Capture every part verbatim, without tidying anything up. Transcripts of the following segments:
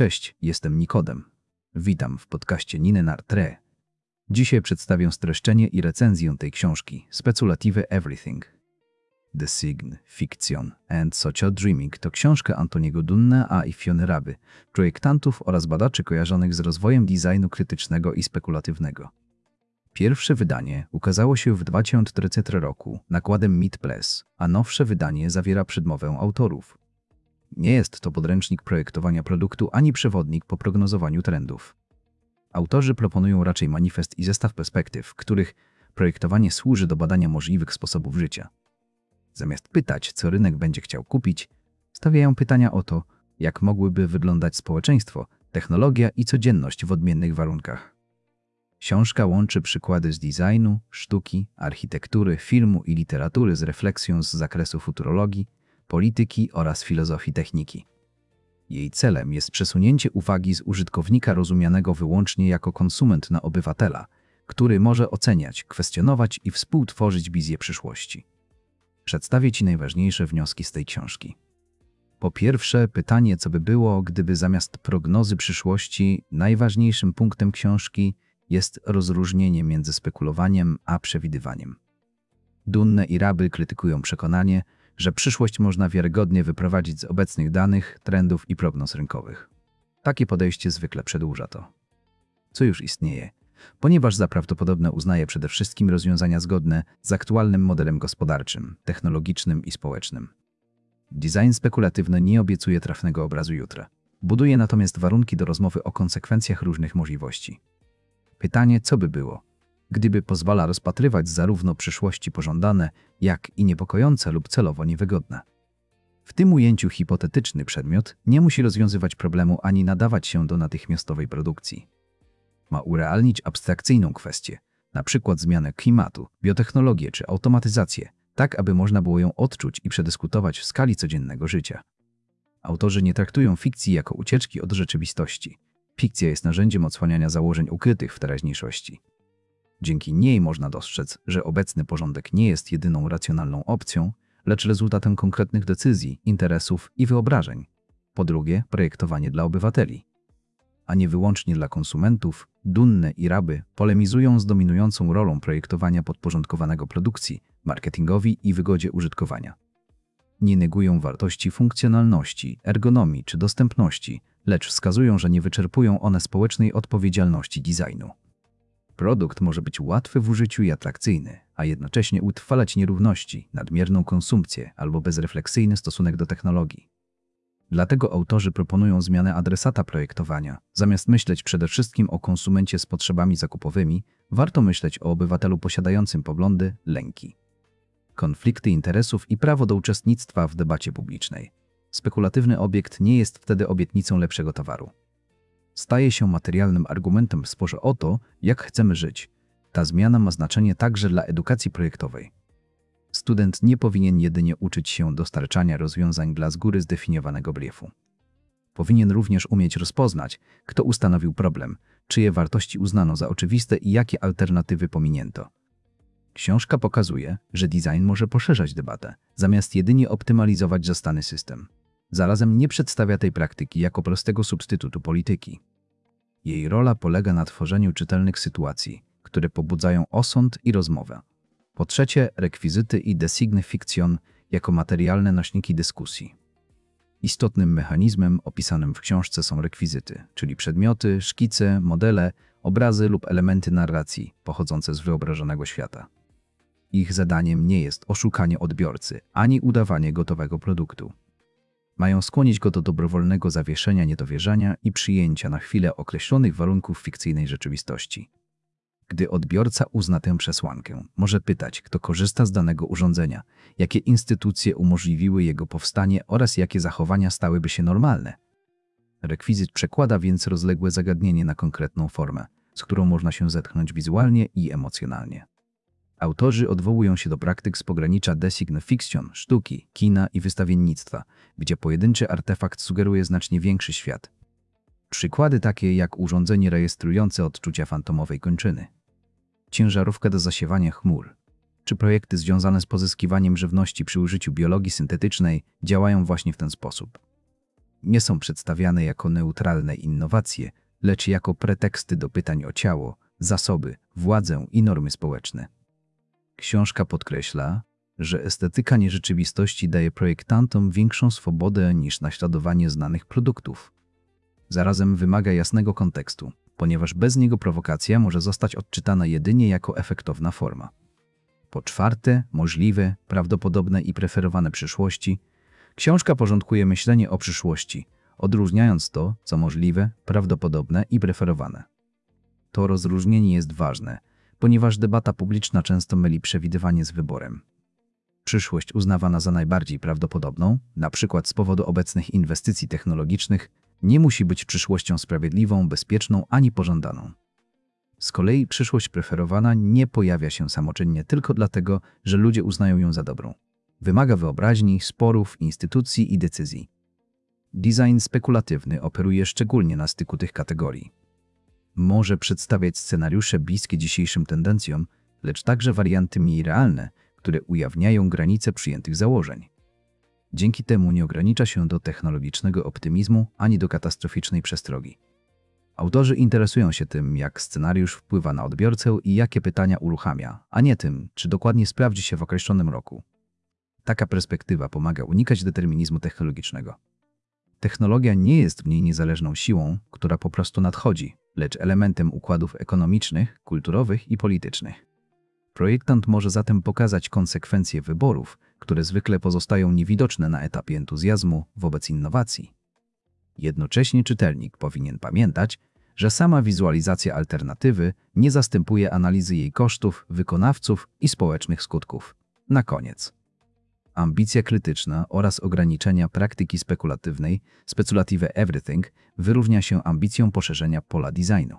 Cześć, jestem Nikodem. Witam w podcaście Nine Nartre. Dzisiaj przedstawię streszczenie i recenzję tej książki Speculative Everything. Design, Fiction and Social Dreaming to książka Antoniego Dunne'a i Fiony Raby, projektantów oraz badaczy kojarzonych z rozwojem designu krytycznego i spekulatywnego. Pierwsze wydanie ukazało się w dwa tysiące trzecim roku nakładem Mid Press, a nowsze wydanie zawiera przedmowę autorów. Nie jest to podręcznik projektowania produktu ani przewodnik po prognozowaniu trendów. Autorzy proponują raczej manifest i zestaw perspektyw, w których projektowanie służy do badania możliwych sposobów życia. Zamiast pytać, co rynek będzie chciał kupić, stawiają pytania o to, jak mogłyby wyglądać społeczeństwo, technologia i codzienność w odmiennych warunkach. Książka łączy przykłady z designu, sztuki, architektury, filmu i literatury z refleksją z zakresu futurologii, polityki oraz filozofii techniki. Jej celem jest przesunięcie uwagi z użytkownika rozumianego wyłącznie jako konsument na obywatela, który może oceniać, kwestionować i współtworzyć wizję przyszłości. Przedstawię Ci najważniejsze wnioski z tej książki. Po pierwsze, pytanie, co by było, gdyby zamiast prognozy przyszłości najważniejszym punktem książki jest rozróżnienie między spekulowaniem a przewidywaniem. Dunne i Raby krytykują przekonanie, że przyszłość można wiarygodnie wyprowadzić z obecnych danych, trendów i prognoz rynkowych. Takie podejście zwykle przedłuża to, co już istnieje, ponieważ za prawdopodobne uznaje przede wszystkim rozwiązania zgodne z aktualnym modelem gospodarczym, technologicznym i społecznym. Design spekulatywny nie obiecuje trafnego obrazu jutra. Buduje natomiast warunki do rozmowy o konsekwencjach różnych możliwości. Pytanie, co by było, gdyby pozwala rozpatrywać zarówno przyszłości pożądane, jak i niepokojące lub celowo niewygodne. W tym ujęciu hipotetyczny przedmiot nie musi rozwiązywać problemu ani nadawać się do natychmiastowej produkcji. Ma urealnić abstrakcyjną kwestię, np. zmianę klimatu, biotechnologię czy automatyzację, tak aby można było ją odczuć i przedyskutować w skali codziennego życia. Autorzy nie traktują fikcji jako ucieczki od rzeczywistości. Fikcja jest narzędziem odsłaniania założeń ukrytych w teraźniejszości. Dzięki niej można dostrzec, że obecny porządek nie jest jedyną racjonalną opcją, lecz rezultatem konkretnych decyzji, interesów i wyobrażeń. Po drugie, projektowanie dla obywateli, a nie wyłącznie dla konsumentów. Dunne i Raby polemizują z dominującą rolą projektowania podporządkowanego produkcji, marketingowi i wygodzie użytkowania. Nie negują wartości funkcjonalności, ergonomii czy dostępności, lecz wskazują, że nie wyczerpują one społecznej odpowiedzialności designu. Produkt może być łatwy w użyciu i atrakcyjny, a jednocześnie utrwalać nierówności, nadmierną konsumpcję albo bezrefleksyjny stosunek do technologii. Dlatego autorzy proponują zmianę adresata projektowania. Zamiast myśleć przede wszystkim o konsumencie z potrzebami zakupowymi, warto myśleć o obywatelu posiadającym poglądy, lęki, konflikty interesów i prawo do uczestnictwa w debacie publicznej. Spekulatywny obiekt nie jest wtedy obietnicą lepszego towaru. Staje się materialnym argumentem w sporze o to, jak chcemy żyć. Ta zmiana ma znaczenie także dla edukacji projektowej. Student nie powinien jedynie uczyć się dostarczania rozwiązań dla z góry zdefiniowanego briefu. Powinien również umieć rozpoznać, kto ustanowił problem, czyje wartości uznano za oczywiste i jakie alternatywy pominięto. Książka pokazuje, że design może poszerzać debatę, zamiast jedynie optymalizować zastany system. Zarazem nie przedstawia tej praktyki jako prostego substytutu polityki. Jej rola polega na tworzeniu czytelnych sytuacji, które pobudzają osąd i rozmowę. Po trzecie, rekwizyty i design fiction jako materialne nośniki dyskusji. Istotnym mechanizmem opisanym w książce są rekwizyty, czyli przedmioty, szkice, modele, obrazy lub elementy narracji pochodzące z wyobrażonego świata. Ich zadaniem nie jest oszukanie odbiorcy, ani udawanie gotowego produktu. Mają skłonić go do dobrowolnego zawieszenia niedowierzania i przyjęcia na chwilę określonych warunków fikcyjnej rzeczywistości. Gdy odbiorca uzna tę przesłankę, może pytać, kto korzysta z danego urządzenia, jakie instytucje umożliwiły jego powstanie oraz jakie zachowania stałyby się normalne. Rekwizyt przekłada więc rozległe zagadnienie na konkretną formę, z którą można się zetknąć wizualnie i emocjonalnie. Autorzy odwołują się do praktyk z pogranicza design fiction, sztuki, kina i wystawiennictwa, gdzie pojedynczy artefakt sugeruje znacznie większy świat. Przykłady takie jak urządzenie rejestrujące odczucia fantomowej kończyny, ciężarówka do zasiewania chmur, czy projekty związane z pozyskiwaniem żywności przy użyciu biologii syntetycznej działają właśnie w ten sposób. nie są przedstawiane jako neutralne innowacje, lecz jako preteksty do pytań o ciało, zasoby, władzę i normy społeczne. Książka podkreśla, że estetyka nierzeczywistości daje projektantom większą swobodę niż naśladowanie znanych produktów. Zarazem wymaga jasnego kontekstu, ponieważ bez niego prowokacja może zostać odczytana jedynie jako efektowna forma. Po czwarte, możliwe, prawdopodobne i preferowane przyszłości. Książka porządkuje myślenie o przyszłości, odróżniając to, co możliwe, prawdopodobne i preferowane. To rozróżnienie jest ważne, ponieważ debata publiczna często myli przewidywanie z wyborem. Przyszłość uznawana za najbardziej prawdopodobną, na przykład z powodu obecnych inwestycji technologicznych, nie musi być przyszłością sprawiedliwą, bezpieczną ani pożądaną. Z kolei przyszłość preferowana nie pojawia się samoczynnie tylko dlatego, że ludzie uznają ją za dobrą. Wymaga wyobraźni, sporów, instytucji i decyzji. Design spekulatywny operuje szczególnie na styku tych kategorii. Może przedstawiać scenariusze bliskie dzisiejszym tendencjom, lecz także warianty mniej realne, które ujawniają granice przyjętych założeń. Dzięki temu nie ogranicza się do technologicznego optymizmu ani do katastroficznej przestrogi. Autorzy interesują się tym, jak scenariusz wpływa na odbiorcę i jakie pytania uruchamia, a nie tym, czy dokładnie sprawdzi się w określonym roku. Taka perspektywa pomaga unikać determinizmu technologicznego. Technologia nie jest mniej niezależną siłą, która po prostu nadchodzi, lecz elementem układów ekonomicznych, kulturowych i politycznych. Projektant może zatem pokazać konsekwencje wyborów, które zwykle pozostają niewidoczne na etapie entuzjazmu wobec innowacji. Jednocześnie czytelnik powinien pamiętać, że sama wizualizacja alternatywy nie zastępuje analizy jej kosztów, wykonawców i społecznych skutków. Na koniec. Ambicja krytyczna oraz ograniczenia praktyki spekulatywnej, speculative everything, wyróżnia się ambicją poszerzenia pola designu.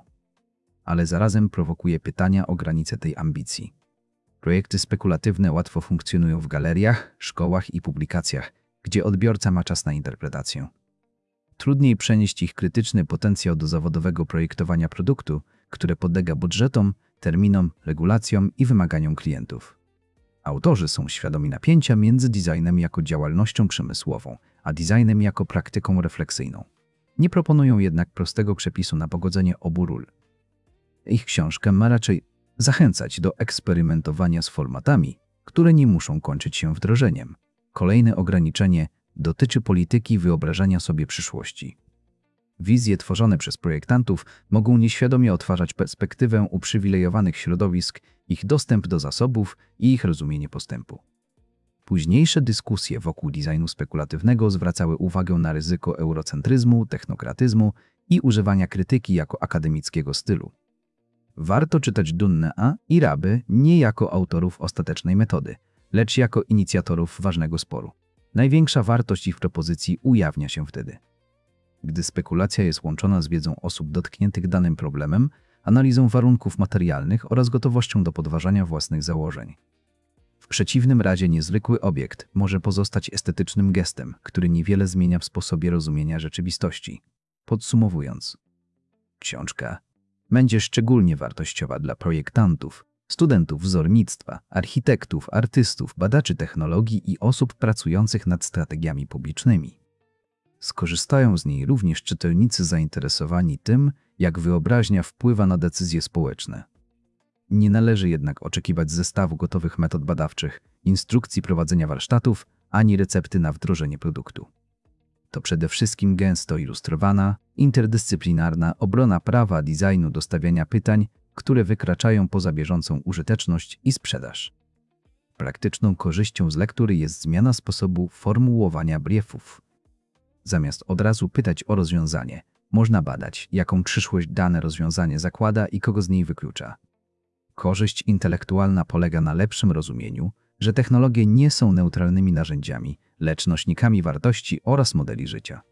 Ale zarazem prowokuje pytania o granice tej ambicji. Projekty spekulatywne łatwo funkcjonują w galeriach, szkołach i publikacjach, gdzie odbiorca ma czas na interpretację. Trudniej przenieść ich krytyczny potencjał do zawodowego projektowania produktu, które podlega budżetom, terminom, regulacjom i wymaganiom klientów. Autorzy są świadomi napięcia między designem jako działalnością przemysłową, a designem jako praktyką refleksyjną. Nie proponują jednak prostego przepisu na pogodzenie obu ról. Ich książka ma raczej zachęcać do eksperymentowania z formatami, które nie muszą kończyć się wdrożeniem. Kolejne ograniczenie dotyczy polityki wyobrażania sobie przyszłości. Wizje tworzone przez projektantów mogą nieświadomie odtwarzać perspektywę uprzywilejowanych środowisk, ich dostęp do zasobów i ich rozumienie postępu. Późniejsze dyskusje wokół designu spekulatywnego zwracały uwagę na ryzyko eurocentryzmu, technokratyzmu i używania krytyki jako akademickiego stylu. Warto czytać Dunnea A. i Raby nie jako autorów ostatecznej metody, lecz jako inicjatorów ważnego sporu. Największa wartość ich propozycji ujawnia się wtedy, gdy spekulacja jest łączona z wiedzą osób dotkniętych danym problemem, analizą warunków materialnych oraz gotowością do podważania własnych założeń. W przeciwnym razie niezwykły obiekt może pozostać estetycznym gestem, który niewiele zmienia w sposobie rozumienia rzeczywistości. Podsumowując, książka będzie szczególnie wartościowa dla projektantów, studentów wzornictwa, architektów, artystów, badaczy technologii i osób pracujących nad strategiami publicznymi. Skorzystają z niej również czytelnicy zainteresowani tym, jak wyobraźnia wpływa na decyzje społeczne. Nie należy jednak oczekiwać zestawu gotowych metod badawczych, instrukcji prowadzenia warsztatów, ani recepty na wdrożenie produktu. To przede wszystkim gęsto ilustrowana, interdyscyplinarna obrona prawa designu do stawiania pytań, które wykraczają poza bieżącą użyteczność i sprzedaż. Praktyczną korzyścią z lektury jest zmiana sposobu formułowania briefów. Zamiast od razu pytać o rozwiązanie, można badać, jaką przyszłość dane rozwiązanie zakłada i kogo z niej wyklucza. Korzyść intelektualna polega na lepszym rozumieniu, że technologie nie są neutralnymi narzędziami, lecz nośnikami wartości oraz modeli życia.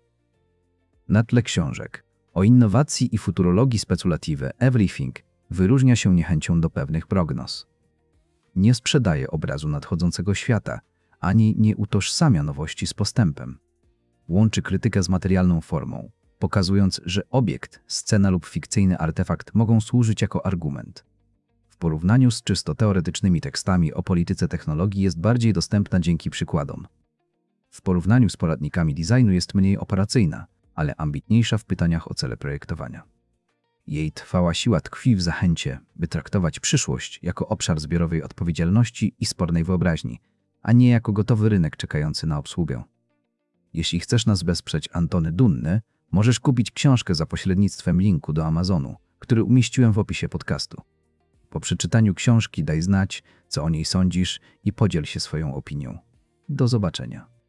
Na tle książek o innowacji i futurologii speculative Everything wyróżnia się niechęcią do pewnych prognoz. Nie sprzedaje obrazu nadchodzącego świata, ani nie utożsamia nowości z postępem. Łączy krytykę z materialną formą, pokazując, że obiekt, scena lub fikcyjny artefakt mogą służyć jako argument. W porównaniu z czysto teoretycznymi tekstami o polityce technologii jest bardziej dostępna dzięki przykładom. W porównaniu z poradnikami designu jest mniej operacyjna, ale ambitniejsza w pytaniach o cele projektowania. Jej trwała siła tkwi w zachęcie, by traktować przyszłość jako obszar zbiorowej odpowiedzialności i spornej wyobraźni, a nie jako gotowy rynek czekający na obsługę. Jeśli chcesz nas wesprzeć, Antony Dunny, możesz kupić książkę za pośrednictwem linku do Amazonu, który umieściłem w opisie podcastu. Po przeczytaniu książki daj znać, co o niej sądzisz i podziel się swoją opinią. Do zobaczenia.